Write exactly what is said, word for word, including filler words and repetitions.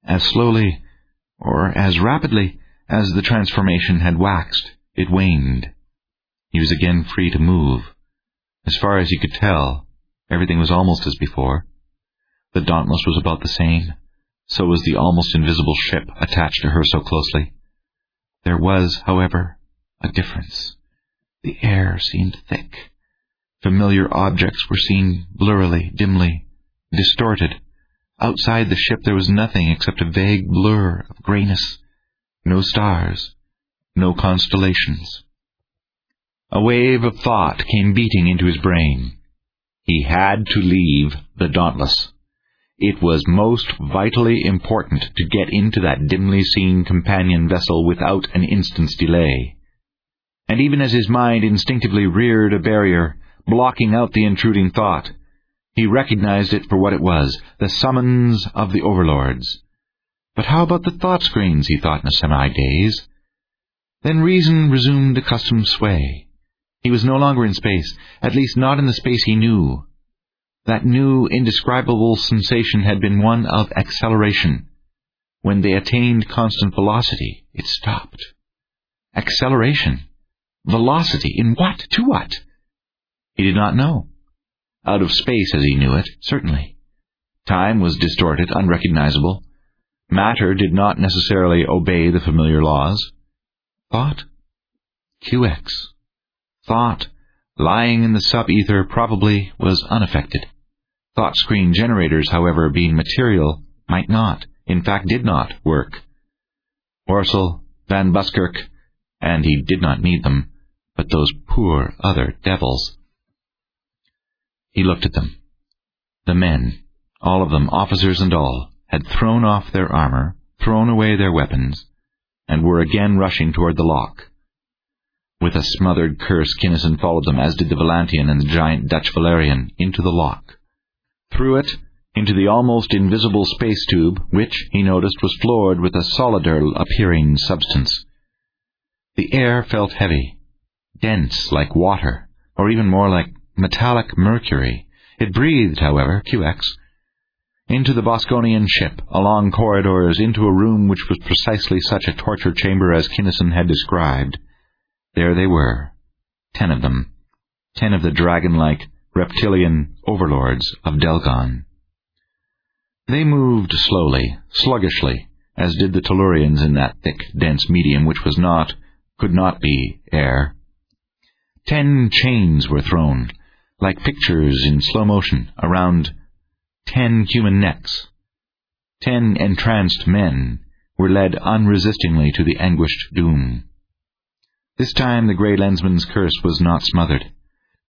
As slowly, or as rapidly, as the transformation had waxed, it waned. He was again free to move. As far as he could tell, everything was almost as before. The Dauntless was about the same. So was the almost invisible ship attached to her so closely. There was, however, a difference. The air seemed thick. Familiar objects were seen blurrily, dimly, distorted. Outside the ship there was nothing except a vague blur of grayness. No stars, no constellations. A wave of thought came beating into his brain. He had to leave the Dauntless. It was most vitally important to get into that dimly seen companion vessel without an instant's delay. And even as his mind instinctively reared a barrier, blocking out the intruding thought, he recognized it for what it was, the summons of the overlords. But how about the thought screens, he thought in a semi-daze. Then reason resumed accustomed sway. He was no longer in space, at least not in the space he knew. That new, indescribable sensation had been one of acceleration. When they attained constant velocity, it stopped. Acceleration? Velocity? In what? To what? He did not know. Out of space as he knew it, certainly. Time was distorted, unrecognizable. Matter did not necessarily obey the familiar laws. Thought? Q X. Thought, lying in the sub-ether, probably was unaffected. Thought screen generators, however, being material, might not, in fact did not, work. Worcel, Van Buskirk, and he did not need them, but those poor other devils. He looked at them. The men, all of them, officers and all, had thrown off their armor, thrown away their weapons, and were again rushing toward the lock. With a smothered curse, Kinnison followed them, as did the Volantian and the giant Dutch Valerian, into the lock. Through it, into the almost invisible space tube, which, he noticed, was floored with a solider-appearing substance. The air felt heavy, dense like water, or even more like metallic mercury. It breathed, however, Q X. Into the Bosconian ship, along corridors, into a room which was precisely such a torture chamber as Kinnison had described. There they were, ten of them, ten of the dragon-like, reptilian overlords of Delgon. They moved slowly, sluggishly, as did the Tellurians in that thick, dense medium which was not, could not be, air. Ten chains were thrown, like pictures in slow motion, around ten human necks. Ten entranced men were led unresistingly to the anguished doom. This time the Grey Lensman's curse was not smothered.